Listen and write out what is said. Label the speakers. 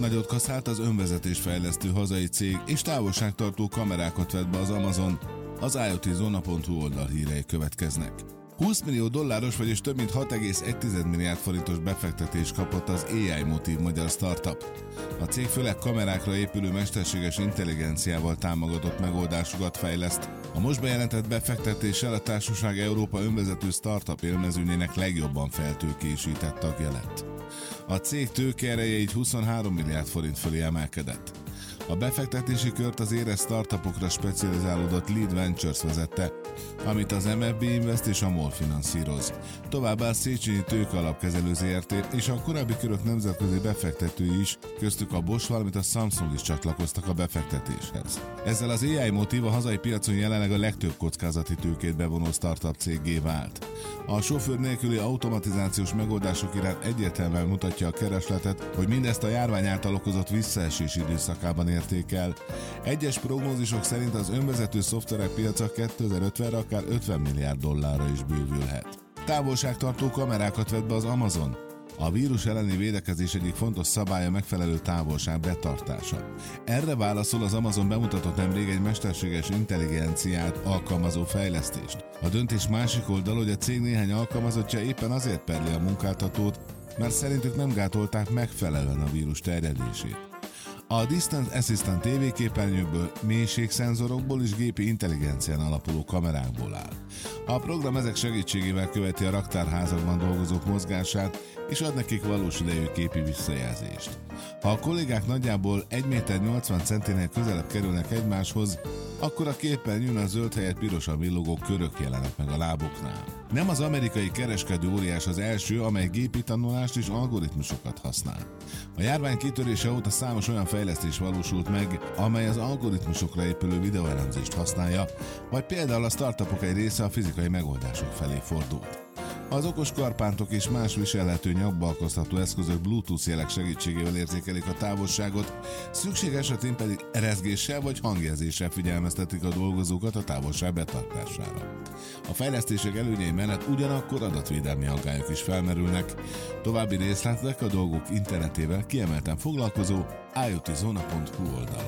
Speaker 1: Nagyot kaszált az önvezetésfejlesztő hazai cég, és távolságtartó kamerákat vett be az Amazon. Az IoT-Zona.hu oldal hírei következnek. 20 millió dolláros, vagyis több mint 6,1 milliárd forintos befektetést kapott az AI Motiv magyar startup. A cég főleg kamerákra épülő mesterséges intelligenciával támogatott megoldásokat fejleszt. A most bejelentett befektetéssel a társaság Európa önvezető startup élmezőnyének legjobban feltőkésített tagja lett. A cég tőkeereje így 23 milliárd forint fölé emelkedett. A befektetési kört az érett startupokra specializálódott Lead Ventures vezette, amit az MFB Invest és a MOL finanszíroz. Továbbá a Széchenyi Tőkealapkezelő Zrt. És a korábbi körök nemzetközi befektetői is, köztük a Bosch, valamint a Samsung is csatlakoztak a befektetéshez. Ezzel az AI Motiv a hazai piacon jelenleg a legtöbb kockázati tőkét bevonó startup céggé vált. A sofőr nélküli automatizációs megoldások iránt egyértelműen mutatja a keresletet, hogy mindezt a járvány által okozott visszaesés időszakában érték el. Egyes prognózisok szerint az önvezető szoftverek piaca 2050-re akár 50 milliárd dollárra is bővülhet. Távolságtartó kamerákat vett be az Amazon. A vírus elleni védekezés egyik fontos szabálya megfelelő távolság betartása. Erre válaszol az Amazon bemutatott nemrég egy mesterséges intelligenciát alkalmazó fejlesztést. A döntés másik oldal, hogy a cég néhány alkalmazottja éppen azért perli a munkáltatót, mert szerintük nem gátolták megfelelően a vírus terjedését. A Distance Assistant tévéképernyőkből, mélységszenzorokból és gépi intelligencián alapuló kamerákból áll. A program ezek segítségével követi a raktárházakban dolgozók mozgását, és ad nekik valós idejű képi visszajelzést. Ha a kollégák nagyjából 1,80 m-nél közelebb kerülnek egymáshoz, akkor a képernyőn a zöld helyett pirosan villogó körök jelennek meg a lábuknál. Nem az amerikai kereskedő óriás az első, amely gépi tanulást és algoritmusokat használ. A járvány kitörése óta számos olyan fejlesztés valósult meg, amely az algoritmusokra épülő videóelemzést használja, vagy például a startupok egy része a fizikai megoldások felé fordult. Az okos karpántok és más viselhető nyakba akasztható eszközök Bluetooth jelek segítségével érzékelik a távolságot, szükség esetén pedig rezgéssel vagy hangjelzéssel figyelmeztetik a dolgozókat a távolság betartására. A fejlesztések előnyei mellett ugyanakkor adatvédelmi aggályok is felmerülnek. További részletek a dolgok internetével kiemelten foglalkozó IoT-Zona.hu oldalon.